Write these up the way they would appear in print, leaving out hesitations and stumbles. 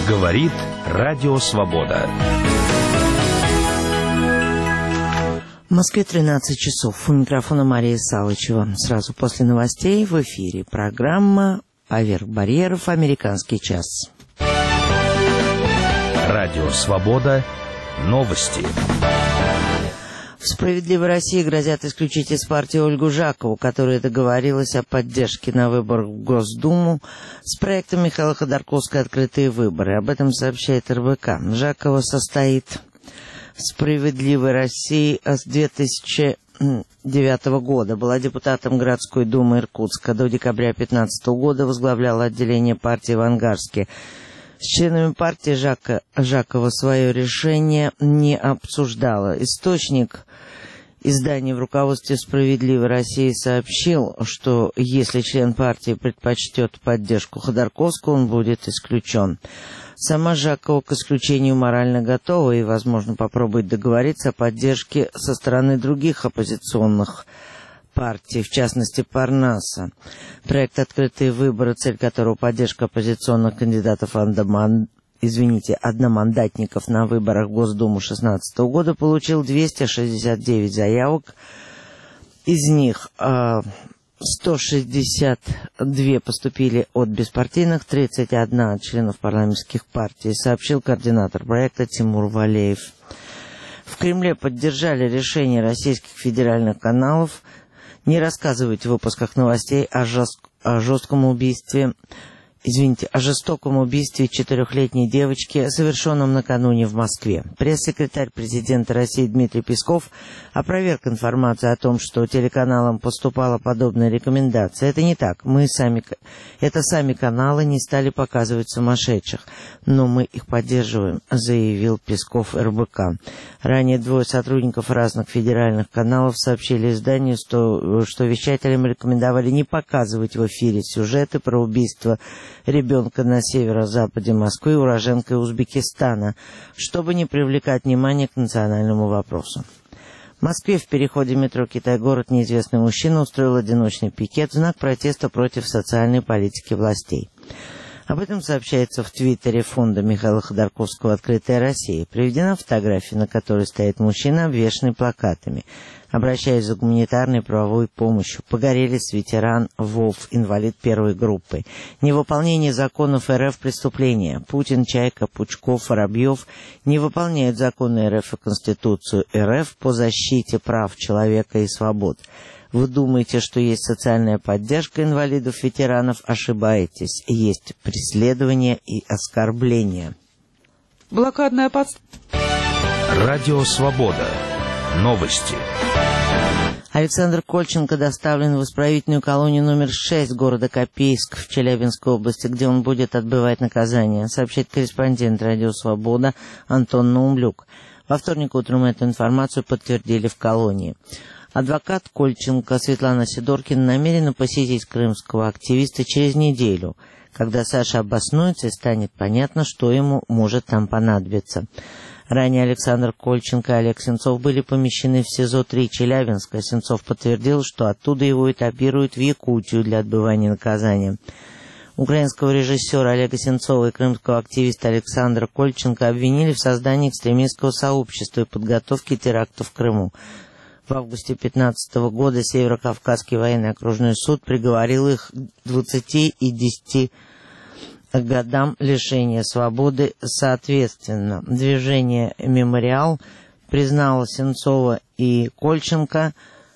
Говорит Радио Свобода. В Москве 13 часов. У микрофона Мария Салычева. Сразу после новостей в эфире программа «Поверх барьеров. Американский час». Радио Свобода. Новости. В «Справедливой России» грозят исключить из партии Ольгу Жакову, которая договорилась о поддержке на выборах в Госдуму с проектом Михаила Ходорковского «Открытые выборы». Об этом сообщает РБК. Жакова состоит в «Справедливой России» с 2009 года. Была депутатом городской думы Иркутска. До декабря 2015 года возглавляла отделение партии в Ангарске. С членами партии Жакова свое решение не обсуждала. Источник издания в руководстве «Справедливой России» сообщил, что если член партии предпочтет поддержку Ходорковского, он будет исключен. Сама Жакова к исключению морально готова и, возможно, попробует договориться о поддержке со стороны других оппозиционных партий, в частности Парнаса. Проект «Открытые выборы», цель которого поддержка оппозиционных кандидатов одномандатников на выборах в Госдуму 2016 года, получил 269 заявок. Из них 162 поступили от беспартийных, 31 от членов парламентских партий, сообщил координатор проекта Тимур Валеев. В Кремле поддержали решение российских федеральных каналов не рассказывать в выпусках новостей о жестоком убийстве 4-летней девочки, совершенном накануне в Москве. Пресс-секретарь президента России Дмитрий Песков опроверг информацию о том, что телеканалам поступала подобная рекомендация. Это не так. Это сами каналы не стали показывать сумасшедших, но мы их поддерживаем, заявил Песков РБК. Ранее двое сотрудников разных федеральных каналов сообщили изданию, что вещателям рекомендовали не показывать в эфире сюжеты про убийство ребенка на северо-западе Москвы, уроженкой Узбекистана, чтобы не привлекать внимание к национальному вопросу. В Москве в переходе метро Китай-город неизвестный мужчина устроил одиночный пикет в знак протеста против социальной политики властей. Об этом сообщается в твиттере фонда Михаила Ходорковского «Открытая Россия». Приведена фотография, на которой стоит мужчина, обвешанный плакатами. Обращаясь за гуманитарной правовой помощью, погорелец, ветеран, ВОВ, инвалид первой группы. Невыполнение законов РФ преступления. Путин, Чайка, Пучков, Воробьев не выполняют законы РФ и Конституцию РФ по защите прав человека и свобод. Вы думаете, что есть социальная поддержка инвалидов-ветеранов? Ошибаетесь. Есть преследование и оскорбление. Блокадная подстава. Радио Свобода. Новости. Александр Кольченко доставлен в исправительную колонию номер 6 города Копейск в Челябинской области, где он будет отбывать наказание, сообщает корреспондент Радио Свобода Антон Наумлюк. Во вторник утром эту информацию подтвердили в колонии. Адвокат Кольченко Светлана Сидоркина намерена посетить крымского активиста через неделю, когда Саша обоснуется и станет понятно, что ему может там понадобиться. Ранее Александр Кольченко и Олег Сенцов были помещены в СИЗО-3 Челябинска. Сенцов подтвердил, что оттуда его этапируют в Якутию для отбывания наказания. Украинского режиссера Олега Сенцова и крымского активиста Александра Кольченко обвинили в создании экстремистского сообщества и подготовке терактов в Крыму. В августе 2015 года Северо-Кавказский военный окружной суд приговорил их к 20 и 10 годам лишения свободы соответственно. Движение «Мемориал» признало Сенцова и Кольченко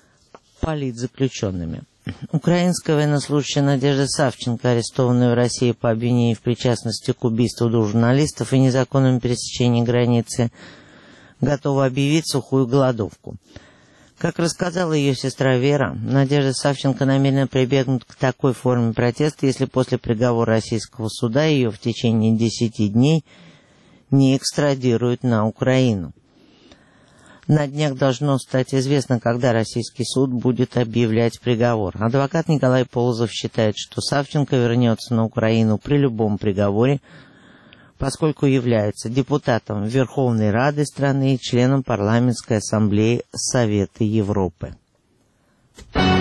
политзаключенными. Украинская военнослужащая Надежда Савченко, арестованная в России по обвинению в причастности к убийству двух журналистов и незаконному пересечению границы, готова объявить сухую голодовку. Как рассказала ее сестра Вера, Надежда Савченко намерена прибегнуть к такой форме протеста, если после приговора российского суда ее в течение 10 дней не экстрадируют на Украину. На днях должно стать известно, когда российский суд будет объявлять приговор. Адвокат Николай Полозов считает, что Савченко вернется на Украину при любом приговоре, поскольку является депутатом Верховной Рады страны и членом Парламентской ассамблеи Совета Европы.